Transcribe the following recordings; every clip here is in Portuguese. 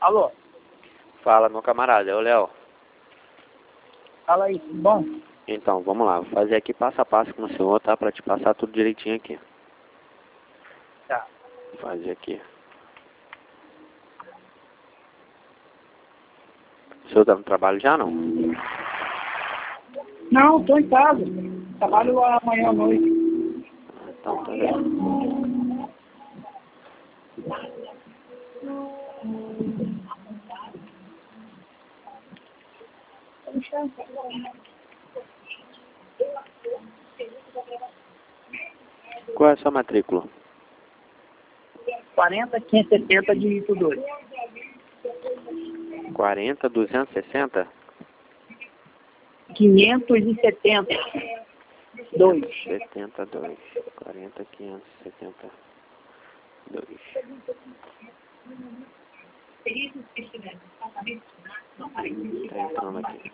Alô? Fala, meu camarada, é o Léo. Fala aí, tudo bom? Então, vamos lá, vou fazer aqui passo a passo com o senhor, tá? Pra te passar tudo direitinho aqui. Tá. Vou fazer aqui. O senhor tá no trabalho já, não? Não, tô em casa. Trabalho amanhã à noite. Então, tá bem. Qual é a sua matrícula? 40.570 de Ito 2. 40.260? 570. 2. 72. 40.572. Tá entrando aqui.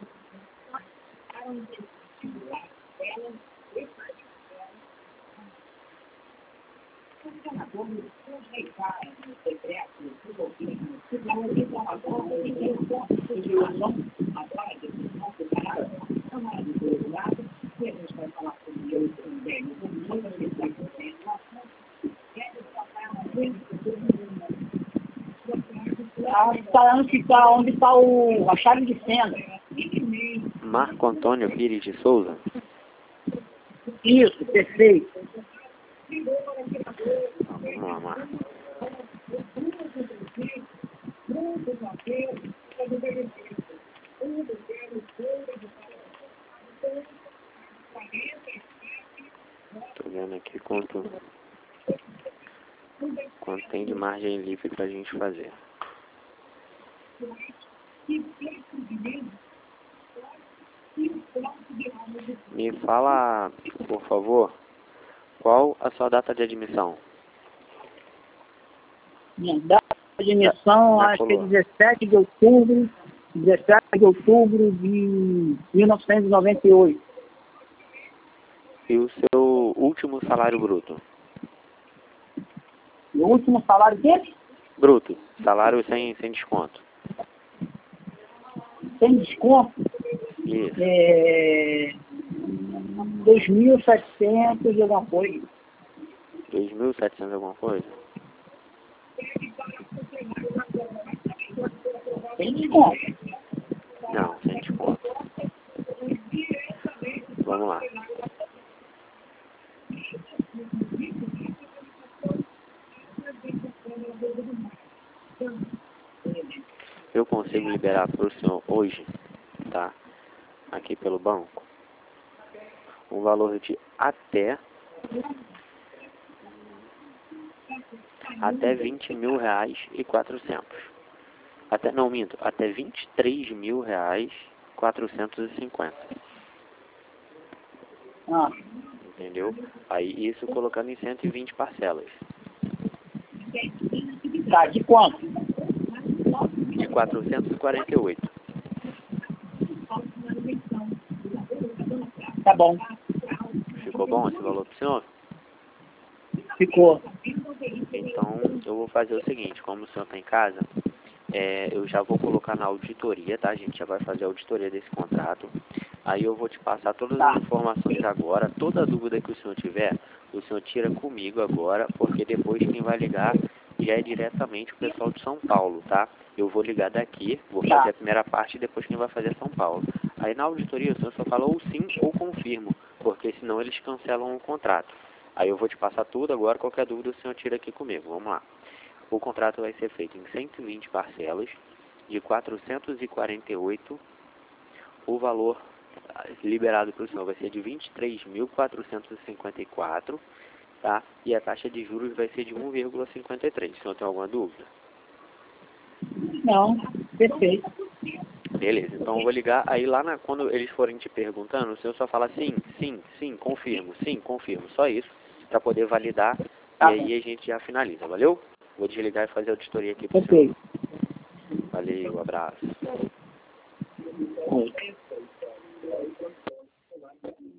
Falando que tá onde está a chave de fenda. Marco Antônio Pires de Souza? Isso, perfeito. Então, vamos lá, Marco. Tô vendo aqui quanto tem de margem livre pra gente fazer. Me fala, por favor, qual a sua data de admissão? Minha data de admissão, Na acho que é colo- 17 de outubro. 17 de outubro de 1998. E o seu último salário bruto? O último salário dele, Bruto, salário sem desconto. sem desconto, Isso. 2.700 e alguma coisa. 2.700 alguma coisa? Sem desconto. Não, sem desconto. Vamos lá. Eu consigo liberar para o senhor hoje, tá? Aqui pelo banco, um valor de até 20.400. Não, minto, até 23.450. Ah, Entendeu? Aí isso colocando em 120 parcelas. tá, de quanto? De 448. Tá bom, Ficou bom esse valor pro senhor? ficou. Então eu vou fazer o seguinte, como o senhor está em casa, eu já vou colocar na auditoria, tá? A gente já vai fazer a auditoria desse contrato. Aí eu vou te passar todas as informações agora. Toda dúvida que o senhor tiver, o senhor tira comigo agora, porque depois quem vai ligar já é diretamente o pessoal de São Paulo, tá? Eu vou ligar daqui, vou fazer a primeira parte e depois quem vai fazer é São Paulo. Aí na auditoria o senhor só fala ou sim ou confirmo, porque senão eles cancelam o contrato. Aí eu vou te passar tudo agora, qualquer dúvida o senhor tira aqui comigo. Vamos lá. O contrato vai ser feito em 120 parcelas de 448. O valor liberado para o senhor vai ser de 23.454, tá? E a taxa de juros vai ser de 1,53. O senhor tem alguma dúvida? Não, perfeito. Beleza, então eu vou ligar, aí lá quando eles forem te perguntando, o senhor só fala sim, sim, sim, confirmo, só isso, para poder validar, Tá e bom. aí a gente já finaliza, valeu? Vou desligar e fazer a auditoria aqui pro senhor. Perfeito. Valeu, abraço.